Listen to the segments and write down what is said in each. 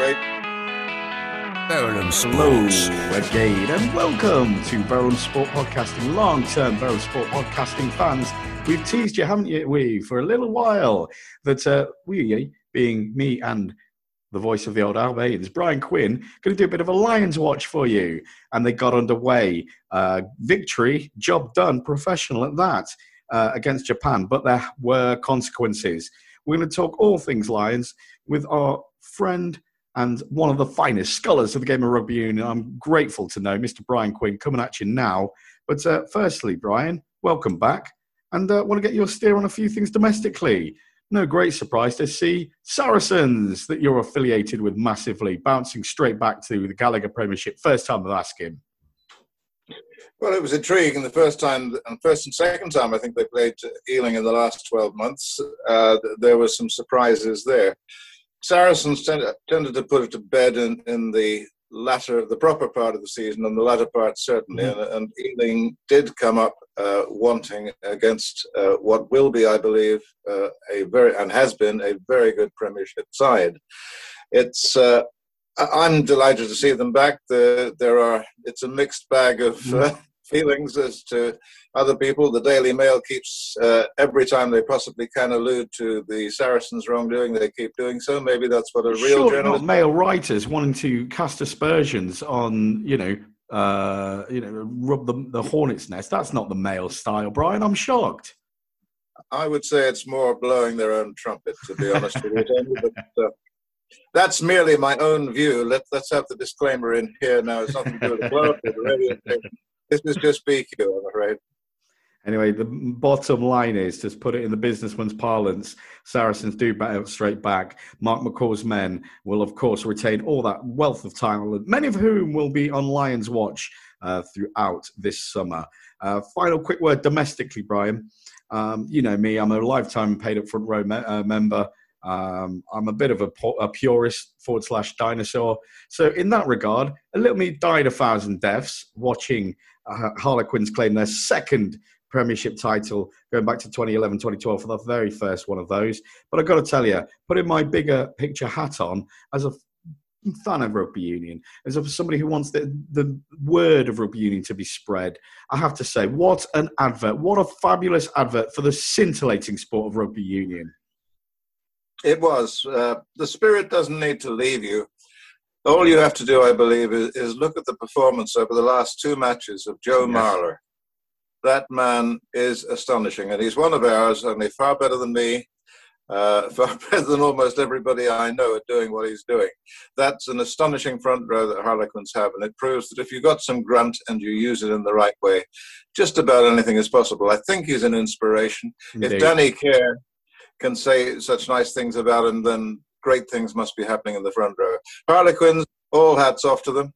Great. Verulam Hello Sports. again, and welcome to Verulam Sport Podcasting. Long-term Verulam Sport Podcasting fans, we've teased you, haven't we, for a little while, that we, being me and the voice of the old Albanians, Brian Quinn, going to do a bit of a Lions watch for you. And they got underway. Victory, job done, professional at that, against Japan. But there were consequences. We're going to talk all things Lions with our friend and one of the finest scholars of the game of rugby union. I'm grateful to know Mr. Brian Quinn coming at you now. But firstly, Brian, welcome back. And I want to get your steer on a few things domestically. No great surprise to see Saracens that you're affiliated with massively, bouncing straight back to the Gallagher Premiership. First time of asking. Well, it was intriguing the first and second time I think they played Ealing in the last 12 months. There were some surprises there. Saracens tended to put it to bed in the proper part of the season, and the latter part certainly. Mm-hmm. And Ealing did come up wanting against what will be, I believe, has been a very good Premiership side. I'm delighted to see them back. It's a mixed bag of feelings as to other people. The Daily Mail keeps, every time they possibly can allude to the Saracens' wrongdoing, they keep doing so. Maybe that's what a real journalist... Not Mail writers wanting to cast aspersions on, rub the hornet's nest. That's not the Mail style, Brian. I'm shocked. I would say it's more blowing their own trumpet, to be honest with you. But that's merely my own view. Let's have the disclaimer in here now. It's nothing to do with the club or the radio station. This is just BQ, I'm afraid. Anyway, the bottom line is, just put it in the businessman's parlance, Saracens do bounce straight back. Mark McCaw's men will, of course, retain all that wealth of talent, many of whom will be on Lions Watch throughout this summer. Final quick word domestically, Brian. You know me, I'm a lifetime paid up front row member. I'm a bit of a purist / dinosaur. So in that regard, a little me died 1,000 deaths watching Harlequins claim their second Premiership title going back to 2011-2012 for the very first one of those. But I've got to tell you, putting my bigger picture hat on as a fan of rugby union, as somebody who wants the word of rugby union to be spread, I have to say, what an advert. What a fabulous advert for the scintillating sport of rugby union. It was. The spirit doesn't need to leave you. All you have to do, I believe, is look at the performance over the last two matches of Joe Marler. That man is astonishing, and he's one of ours, only far better than me, far better than almost everybody I know at doing what he's doing. That's an astonishing front row that Harlequins have, and it proves that if you've got some grunt and you use it in the right way, just about anything is possible. I think he's an inspiration. Indeed. If Danny Kerr can say such nice things about him, then great things must be happening in the front row. Harlequins, all hats off to them.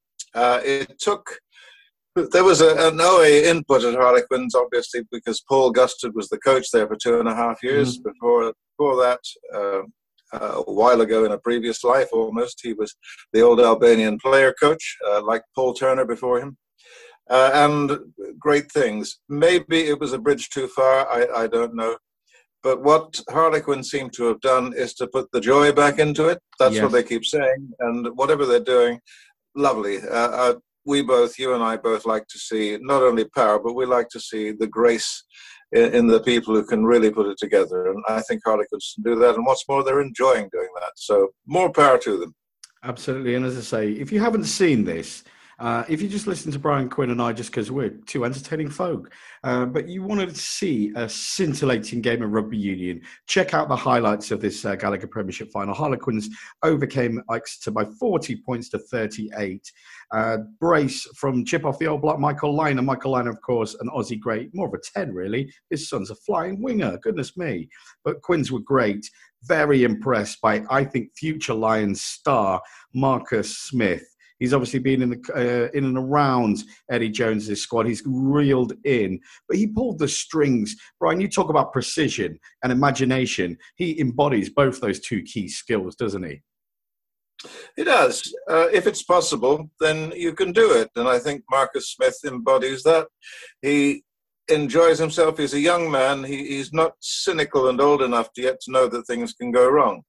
There was an OA input at Harlequins, obviously, because Paul Gustard was the coach there for 2.5 years. Before that, a while ago in a previous life almost, he was the old Albanian player coach, like Paul Turner before him. And great things. Maybe it was a bridge too far, I don't know. But what Harlequins seem to have done is to put the joy back into it. That's what they keep saying. And whatever they're doing, lovely. You and I both like to see not only power, but we like to see the grace in the people who can really put it together. And I think Harlequins can do that. And what's more, they're enjoying doing that. So more power to them. Absolutely. And as I say, if you haven't seen this, if you just listen to Brian Quinn and I just because we're two entertaining folk, but you wanted to see a scintillating game of rugby union, check out the highlights of this Gallagher Premiership final. Harlequins overcame Exeter by 40 points to 38. Brace from chip off the old block, Michael Lynagh. Michael Lynagh, of course, an Aussie great, more of a 10 really. His son's a flying winger, goodness me. But Quins were great. Very impressed by, I think, future Lions star Marcus Smith. He's obviously been in and around Eddie Jones's squad. He's reeled in, but he pulled the strings. Brian, you talk about precision and imagination. He embodies both those two key skills, doesn't he? He does. If it's possible, then you can do it. And I think Marcus Smith embodies that. He enjoys himself. He's a young man. He's not cynical and old enough to yet to know that things can go wrong.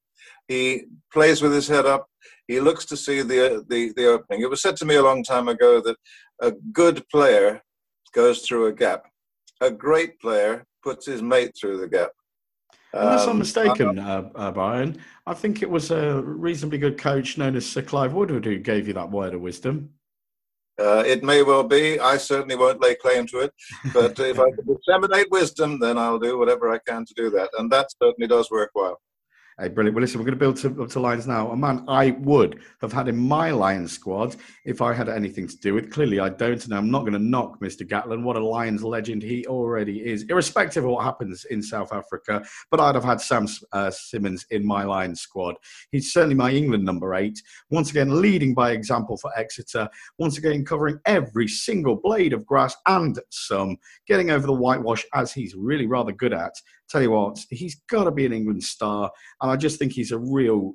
He plays with his head up. He looks to see the opening. It was said to me a long time ago that a good player goes through a gap. A great player puts his mate through the gap. Unless I'm mistaken, Brian, I think it was a reasonably good coach known as Sir Clive Woodward who gave you that word of wisdom. It may well be. I certainly won't lay claim to it. But if I can disseminate wisdom, then I'll do whatever I can to do that. And that certainly does work well. Hey, brilliant. Well, listen, we're going to build up to Lions now. A man I would have had in my Lions squad if I had anything to do with. Clearly, I don't, and I'm not going to knock Mr. Gatland. What a Lions legend he already is, irrespective of what happens in South Africa. But I'd have had Sam Simmons in my Lions squad. He's certainly my England number 8. Once again, leading by example for Exeter. Once again, covering every single blade of grass and some. Getting over the whitewash, as he's really rather good at. Tell you what, he's got to be an England star. And I just think he's a real,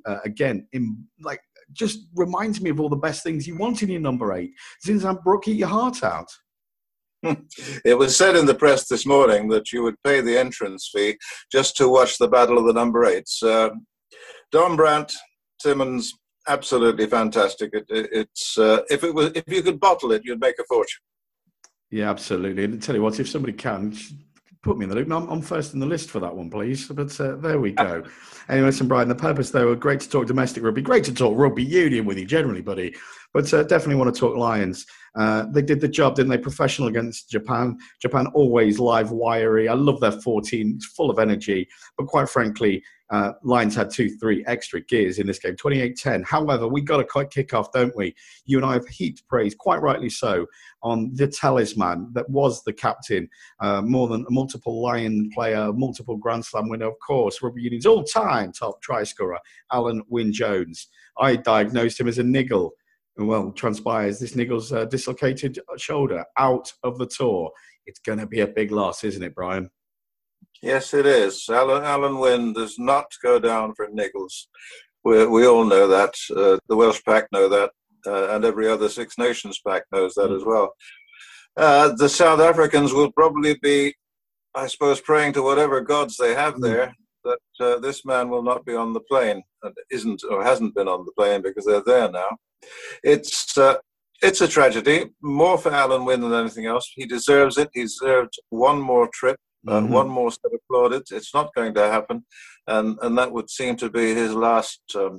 just reminds me of all the best things you want in your number 8. Zinzan Brook, eat your heart out. It was said in the press this morning that you would pay the entrance fee just to watch the battle of the number 8s. Don Brandt, Simmons, absolutely fantastic. If you could bottle it, you'd make a fortune. Yeah, absolutely. And tell you what, if somebody can, put me in the loop. No, I'm first in the list for that one, please. But there we go. Anyway, listen, Brian, the purpose, though, great to talk domestic rugby. Great to talk rugby union with you generally, buddy. But definitely want to talk Lions. They did the job, didn't they? Professional against Japan. Japan always live wiry. I love their 14. It's full of energy. But quite frankly, Lions had 2-3 extra gears in this game, 28-10. However, we got a kick off, don't we? You and I have heaped praise, quite rightly so, on the talisman that was the captain, more than a multiple Lion player, multiple Grand Slam winner, of course, rugby union's all-time top try scorer, Alan Wynne-Jones. I diagnosed him as a niggle. Well, transpires this niggle's dislocated shoulder out of the tour. It's going to be a big loss, isn't it, Brian? Yes, it is. Alan Wynne does not go down for niggles. We all know that. The Welsh pack know that, and every other Six Nations pack knows that as well. The South Africans will probably be, I suppose, praying to whatever gods they have there that this man will not be on the plane, and isn't or hasn't been on the plane because they're there now. It's a tragedy, more for Alan Wynne than anything else. He deserves it. He deserved one more trip. One more set of plaudits. It's not going to happen, and that would seem to be his last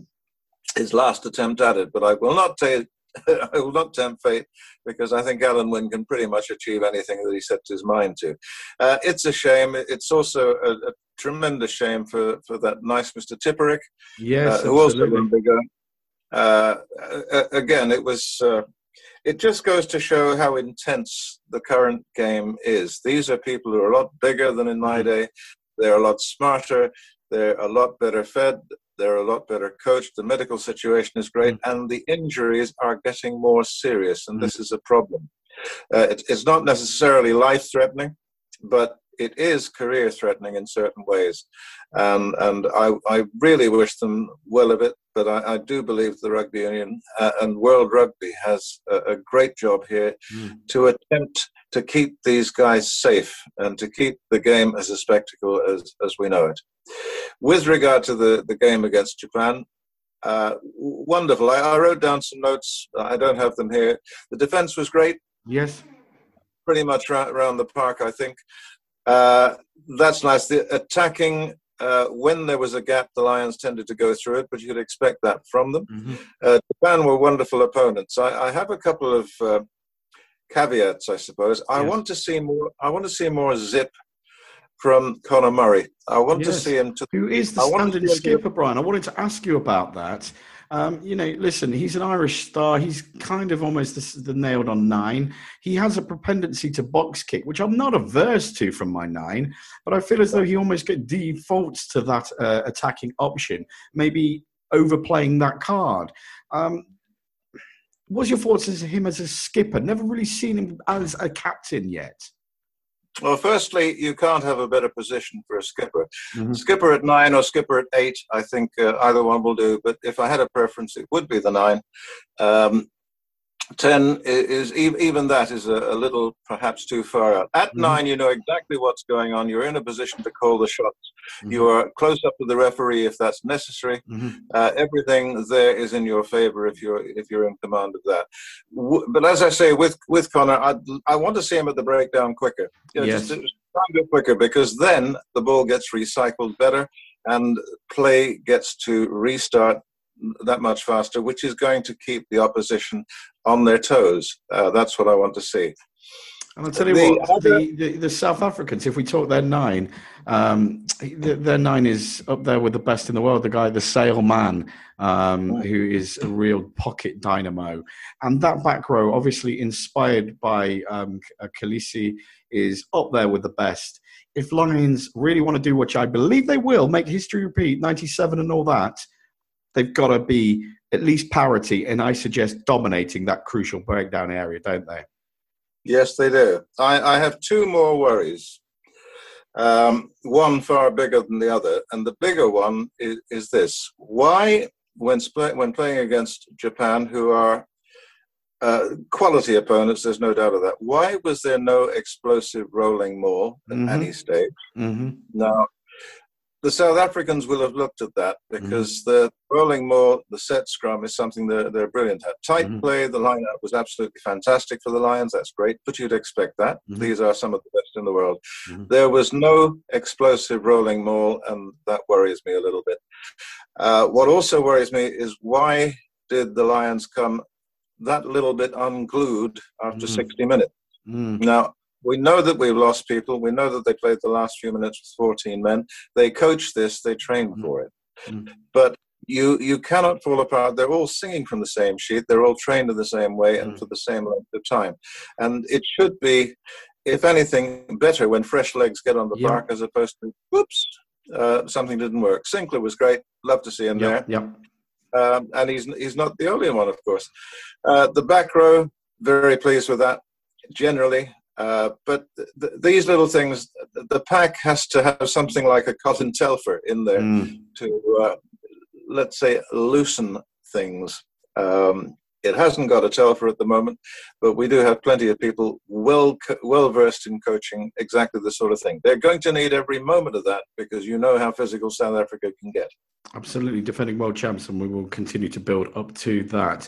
attempt at it. But I will not tempt fate, because I think Alan Wynne can pretty much achieve anything that he sets his mind to. It's a shame. It's also a tremendous shame for that nice Mr. Tipperick, who also won bigger. Again, it was. It just goes to show how intense the current game is. These are people who are a lot bigger than in my day. They're a lot smarter. They're a lot better fed. They're a lot better coached. The medical situation is great. And the injuries are getting more serious. And this is a problem. It's not necessarily life-threatening, but it is career-threatening in certain ways. And I really wish them well of it. But I do believe the Rugby Union and World Rugby has a great job here to attempt to keep these guys safe and to keep the game as a spectacle as we know it. With regard to the game against Japan, wonderful. I wrote down some notes. I don't have them here. The defense was great. Yes. Pretty much around the park, I think. That's nice. The attacking... when there was a gap, the Lions tended to go through it, but you'd expect that from them. Japan were wonderful opponents. I have a couple of caveats, I suppose. I want to see more zip from Conor Murray. I want to see him. Who is the standing skipper, Brian? I wanted to ask you about that. Listen, he's an Irish star. He's kind of almost the nailed on 9. He has a propensity to box kick, which I'm not averse to from my 9, but I feel as though he almost defaults to that attacking option, maybe overplaying that card. What's your thoughts on him as a skipper? Never really seen him as a captain yet. Well, firstly, you can't have a better position for a skipper. Skipper at 9 or skipper at 8, I think either one will do. But if I had a preference, it would be the 9. 10 is even that is a little perhaps too far out. At 9, you know exactly what's going on. You're in a position to call the shots. You are close up to the referee if that's necessary. Everything there is in your favor if you're in command of that. But as I say, with Connor, I want to see him at the breakdown quicker. Just try and do quicker, because then the ball gets recycled better and play gets to restart that much faster, which is going to keep the opposition on their toes. That's what I want to see. And I'll tell you what, the South Africans, if we talk their 9, their 9 is up there with the best in the world. The guy, the Sale man, who is a real pocket dynamo. And that back row, obviously inspired by Khaleesi, is up there with the best. If Lions really want to do, which I believe they will, make history repeat, 97 and all that, they've got to be at least parity, and I suggest dominating that crucial breakdown area, don't they? Yes, they do. I have 2 more worries. One far bigger than the other, and the bigger one is this: why, when playing against Japan, who are quality opponents, there's no doubt of that, why was there no explosive rolling maul at any stage? Now, the South Africans will have looked at that, because the rolling maul, the set scrum, is something they're brilliant at. Tight play, the line-out was absolutely fantastic for the Lions. That's great, but you'd expect that. These are some of the best in the world. There was no explosive rolling maul, and that worries me a little bit. What also worries me is, why did the Lions come that little bit unglued after 60 minutes? Now, we know that we've lost people. We know that they played the last few minutes with 14 men. They coached this. They trained for it. But you cannot fall apart. They're all singing from the same sheet. They're all trained in the same way and for the same length of time. And it should be, if anything, better when fresh legs get on the park, as opposed to, whoops, something didn't work. Sinclair was great. Love to see him there. And he's not the only one, of course. The back row, very pleased with that, generally. But these little things, the pack has to have something like a Colin Telfer in there to, let's say, loosen things. It hasn't got a Telfer at the moment, but we do have plenty of people well versed in coaching exactly the sort of thing. They're going to need every moment of that, because you know how physical South Africa can get. Absolutely, defending world champs, and we will continue to build up to that.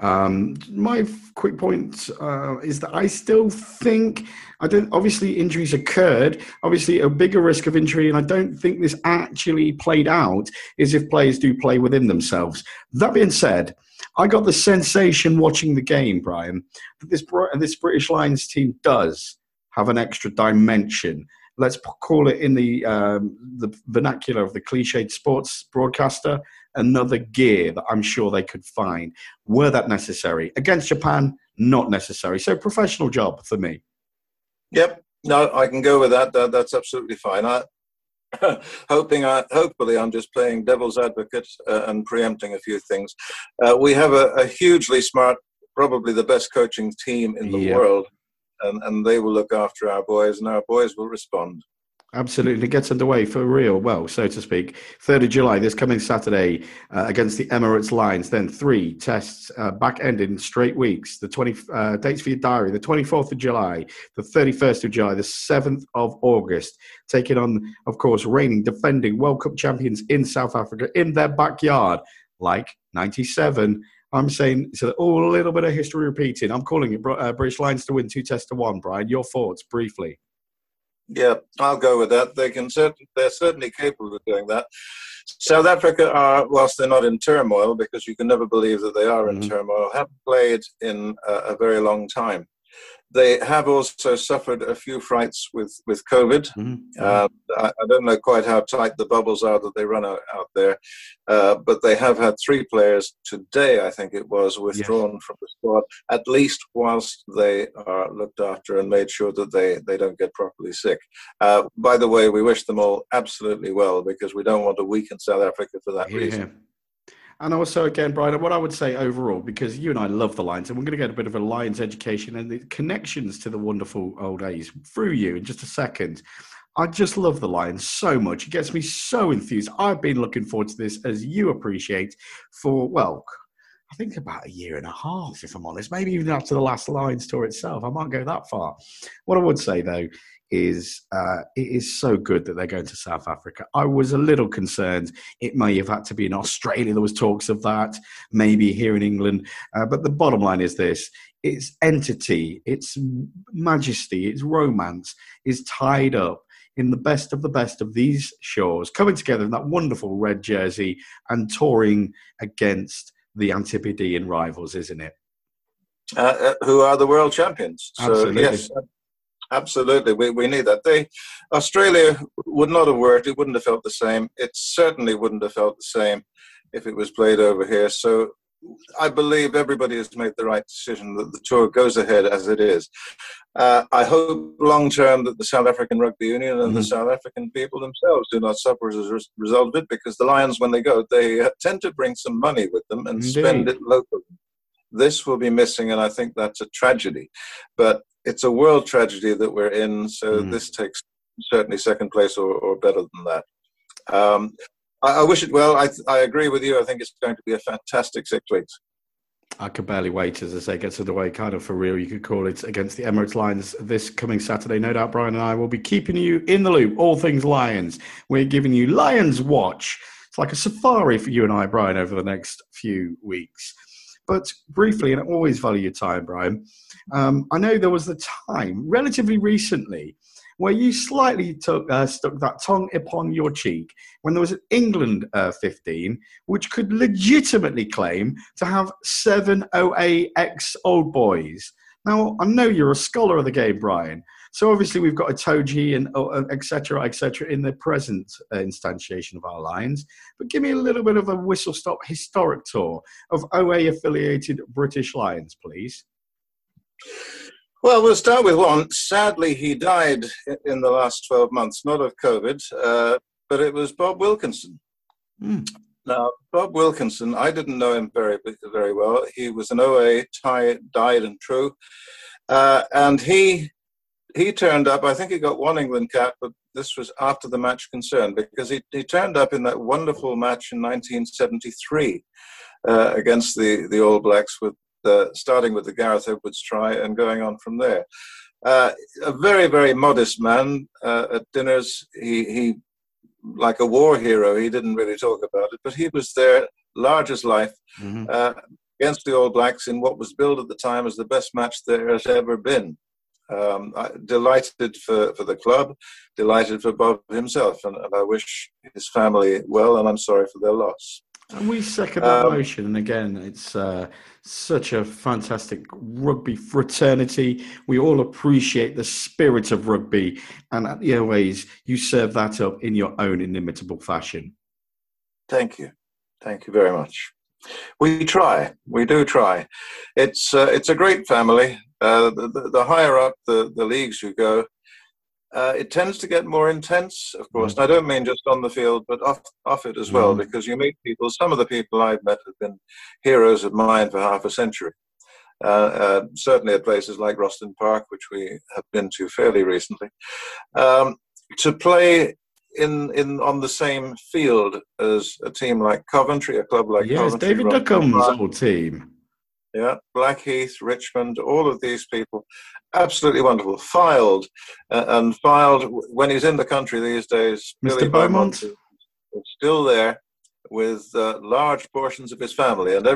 My quick point is that I still think, obviously injuries occurred, obviously a bigger risk of injury, and I don't think this actually played out is if players do play within themselves. That being said, I got the sensation watching the game, Brian, that this British Lions team does have an extra dimension. Let's call it, in the vernacular of the cliched sports broadcaster, another gear that I'm sure they could find. Were that necessary? Against Japan, not necessary. So professional job for me. Yep. No, I can go with that. That's absolutely fine. Hopefully I'm just playing devil's advocate and preempting a few things. We have a hugely smart, probably the best coaching team in the world. And they will look after our boys, and our boys will respond. Absolutely. It gets underway for real, well, so to speak. 3rd of July, this coming Saturday, against the Emirates Lions. Then 3 tests back-ended in straight weeks. The dates for your diary: the 24th of July, the 31st of July, the 7th of August. Taking on, of course, reigning, defending World Cup champions in South Africa in their backyard, like 97. I'm saying it's a little bit of history repeating. I'm calling it British Lions to win 2-1, Brian. Your thoughts, briefly. Yeah, I'll go with that. They're certainly capable of doing that. South Africa are, whilst they're not in turmoil, because you can never believe that they are in turmoil, haven't played in a very long time. They have also suffered a few frights with COVID. I don't know quite how tight the bubbles are that they run out there, but they have had 3 players today, I think it was, withdrawn from the squad, at least whilst they are looked after and made sure that they don't get properly sick. By the way, we wish them all absolutely well, because we don't want to weaken South Africa for that reason. And also, again, Brian, what I would say overall, because you and I love the Lions, and we're going to get a bit of a Lions education and the connections to the wonderful old days through you in just a second. I just love the Lions so much. It gets me so enthused. I've been looking forward to this, as you appreciate, for, well, I think about a year and a half, if I'm honest, maybe even after the last Lions tour itself. I might go that far. What I would say, though, is it is so good that they're going to South Africa. I was a little concerned it may have had to be in Australia. There was talks of that, maybe here in England. But the bottom line is this. Its entity, its majesty, its romance is tied up in the best of these shores, coming together in that wonderful red jersey and touring against the Antipodean rivals, isn't it? Who are the world champions. Absolutely. So, yes, absolutely. We need that. Australia would not have worked. It wouldn't have felt the same. It certainly wouldn't have felt the same if it was played over here. So I believe everybody has made the right decision that the tour goes ahead as it is. I hope long-term that the South African Rugby Union and the South African people themselves do not suffer as a result of it, because the Lions, when they go, they tend to bring some money with them and spend it locally. This will be missing, and I think that's a tragedy. But it's a world tragedy that we're in, so this takes certainly second place or better than that. I wish it well. I agree with you. I think it's going to be a fantastic 6 weeks. I could barely wait, as I say, gets underway kind of for real, you could call it, against the Emirates Lions this coming Saturday. No doubt Brian and I will be keeping you in the loop, all things Lions. We're giving you Lions Watch. It's like a safari for you and I, Brian, over the next few weeks. But briefly, and I always value your time, Brian, I know there was a time relatively recently where you slightly stuck that tongue upon your cheek when there was an England 15, which could legitimately claim to have 7 OA ex-old boys. Now, I know you're a scholar of the game, Brian. So obviously we've got a Toji and et cetera, in the present instantiation of our Lions. But give me a little bit of a whistle-stop historic tour of OA-affiliated British Lions, please. Well, we'll start with one. Sadly, he died in the last 12 months, not of COVID, but it was Bob Wilkinson. Now, Bob Wilkinson, I didn't know him very, very well. He was an OA, died and true. And he turned up. I think he got 1 England cap, but this was after the match concern, because he turned up in that wonderful match in 1973 against the All Blacks, with starting with the Gareth Edwards try and going on from there. A very, very modest man. At dinners, he like a war hero, he didn't really talk about it, but he was there, large as life, against the All Blacks in what was billed at the time as the best match there has ever been. Delighted for the club, delighted for Bob himself, and I wish his family well, and I'm sorry for their loss. And we second that motion. And again, it's such a fantastic rugby fraternity. We all appreciate the spirit of rugby. And at the OAs, you serve that up in your own inimitable fashion. Thank you. Thank you very much. We try. We do try. It's a great family. The higher up the leagues you go, it tends to get more intense, of course. And I don't mean just on the field, but off it as well, because you meet people. Some of the people I've met have been heroes of mine for half a century. Certainly at places like Roston Park, which we have been to fairly recently. To play on the same field as a team like Coventry, a club like Coventry. Yes, David Duckham's old team. Yeah, Blackheath, Richmond, all of these people, absolutely wonderful. Filed when he's in the country these days. Mr. Billy Beaumont is still there with large portions of his family, and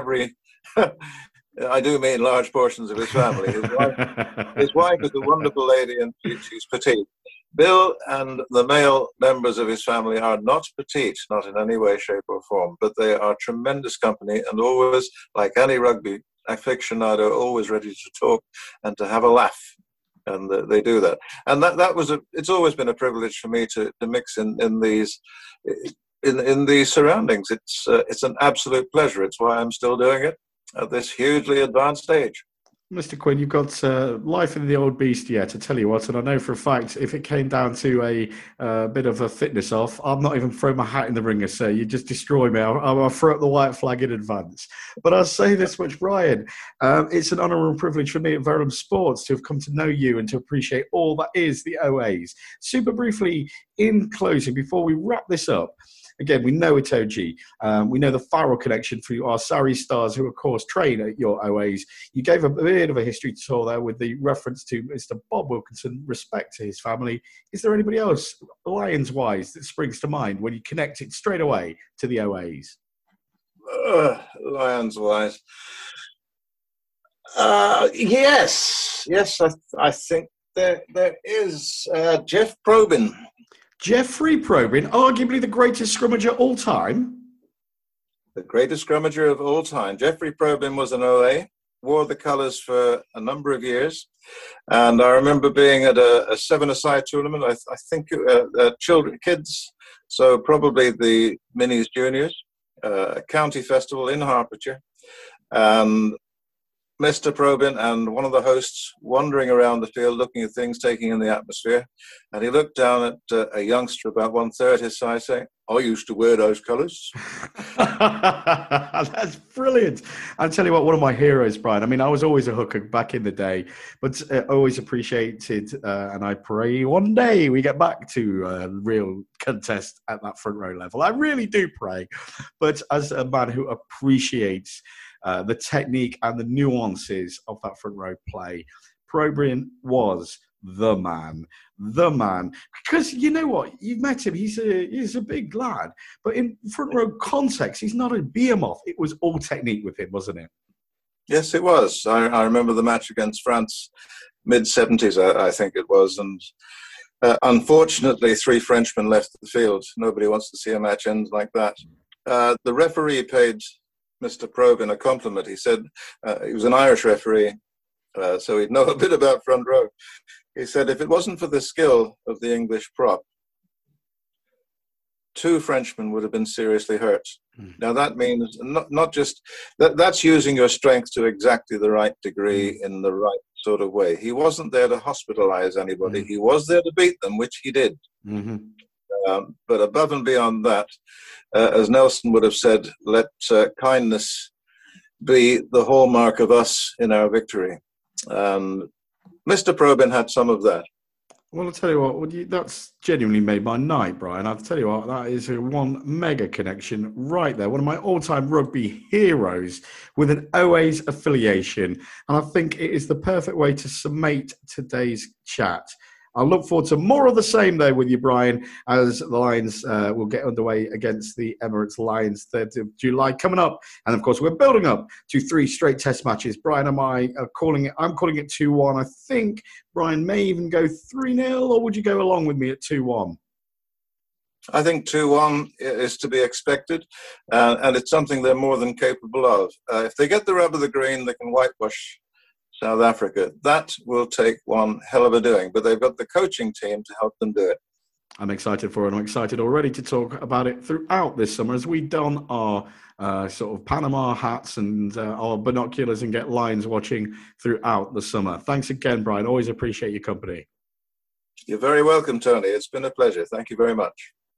I do mean large portions of his family. His wife is a wonderful lady, and she's petite. Bill and the male members of his family are not petite, not in any way, shape, or form, but they are tremendous company, and always, like any rugby aficionado, always ready to talk and to have a laugh, and they do that. And it's always been a privilege for me to mix in these surroundings. It's an absolute pleasure. It's why I'm still doing it at this hugely advanced age. Mr. Quinn, you've got life in the old beast yet, I tell you what, and I know for a fact if it came down to a bit of a fitness off, I'm not even throwing my hat in the ring, sir. You just destroy me. I'll throw up the white flag in advance. But I'll say this much, Brian, it's an honour and privilege for me at Verulam Sports to have come to know you and to appreciate all that is the OAs. Super briefly, in closing, before we wrap this up, again, we know Itoje. We know the Farrell connection through our Surrey stars who, of course, train at your OAs. You gave a bit of a history tour there with the reference to Mr. Bob Wilkinson, respect to his family. Is there anybody else, Lions-wise, that springs to mind when you connect it straight away to the OAs? Lions-wise. Yes, I think there is Jeff Probyn. Jeffrey Probyn, arguably the greatest scrummager all time. The greatest scrummager of all time. Jeffrey Probyn was an OA, wore the colours for a number of years. And I remember being at a seven-a-side tournament, I think kids, so probably the Minis Juniors, a county festival in Hertfordshire. And Mr. Probyn and one of the hosts wandering around the field, looking at things, taking in the atmosphere. And he looked down at a youngster about 1/3 his size, saying, I used to wear those colours. That's brilliant. I'll tell you what, one of my heroes, Brian. I mean, I was always a hooker back in the day, but always appreciated, and I pray one day we get back to a real contest at that front row level. I really do pray. But as a man who appreciates the technique and the nuances of that front row play, Probyn was the man. Because you know what, you've met him. He's a big lad, but in front row context, he's not a behemoth. It was all technique with him, wasn't it? Yes, it was. I remember the match against France, mid-70s, I think it was, and unfortunately, 3 Frenchmen left the field. Nobody wants to see a match end like that. The referee paid Mr. Probyn a compliment. He said he was an Irish referee, so he'd know a bit about front row. He said if it wasn't for the skill of the English prop, 2 Frenchmen would have been seriously hurt. Now that means not just that's using your strength to exactly the right degree in the right sort of way. He wasn't there to hospitalize anybody. He was there to beat them, which he did. But above and beyond that, as Nelson would have said, let kindness be the hallmark of us in our victory. And Mr. Probyn had some of that. Well, I'll tell you what, that's genuinely made my night, Brian. I'll tell you what, that is one mega connection right there. One of my all-time rugby heroes with an OA's affiliation. And I think it is the perfect way to summate today's chat. I look forward to more of the same, though, with you, Brian, as the Lions will get underway against the Emirates Lions 3rd of July coming up. And, of course, we're building up to 3 straight test matches. Brian and I are calling it, I'm calling it 2-1. I think Brian may even go 3-0, or would you go along with me at 2-1? I think 2-1 is to be expected, and it's something they're more than capable of. If they get the rub of the green, they can whitewash South Africa. That will take one hell of a doing, but they've got the coaching team to help them do it. I'm excited for it. I'm excited already to talk about it throughout this summer as we don our sort of Panama hats and our binoculars and get Lions watching throughout the summer. Thanks again, Brian. Always appreciate your company. You're very welcome, Tony. It's been a pleasure. Thank you very much.